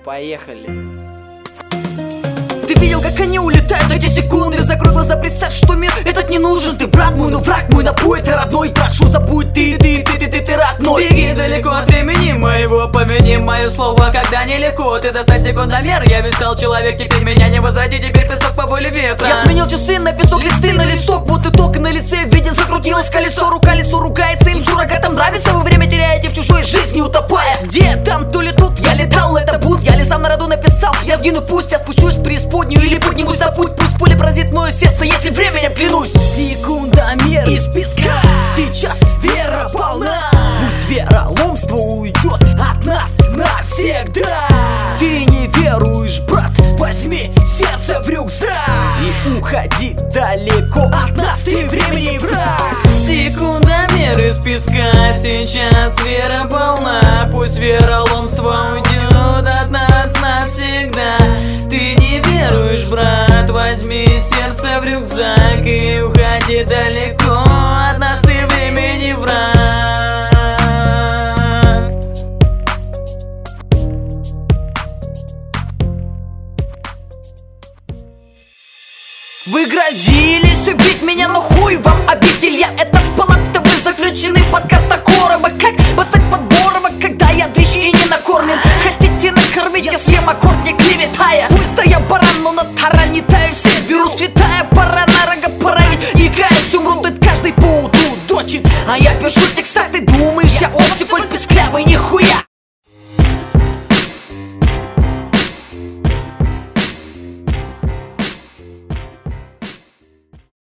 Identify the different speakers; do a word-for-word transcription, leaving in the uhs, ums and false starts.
Speaker 1: Поехали.
Speaker 2: Ты видел, как они улетают эти секунды? Закрой глаза, представь, что мир этот не нужен. Ты брат мой, но враг мой напой, ты родной. Прошу, забудь, ты, ты, ты, ты, ты, ты родной.
Speaker 1: Беги далеко от времени моего, помяни мое слово, когда нелегко. Ты достань секундомер, я ведь стал человек, теперь меня не возроди, теперь песок по воле ветра.
Speaker 2: Я сменил часы на песок, листы на листок. Вот итог, на лице виден, закрутилось колесо. Рука лицо ругается, им суррогатам нравится. Вы время теряете в чужой жизни, утопая. Где там, то ли тут, я летал, это буд. Я ли сам на роду написал, я сгину, пусть я спущусь в преисподнюю или поднимусь за путь. Пусть пуля поразит мое сердце, если временем клянусь. Секундомер из песка, сейчас вера полна. Пусть вероломство уйдет от нас навсегда. Ты не веруешь, брат, возьми сердце в рюкзак и уходи далеко от нас, ты времени враг.
Speaker 1: Секундомер из песка, сейчас вера полна. Пусть вероломство уйдет от нас навсегда. Ты не веруешь, брат, возьми сердце в рюкзак и уходи далеко от нас, ты времени враг.
Speaker 2: Вы грозились убить меня, но хуй вам обитель. Я это палатовый заключенный подкаст Акорова. Как поставить Подборова, когда я дрищ и не накормлен? Хотите накормить, я съем аккорд, не клеветая. Пусть да я баран, но на таране таю, всех беру. Святая пора на рога поранить и каюсь, умру, тут каждый по утру дочит. А я пишу текст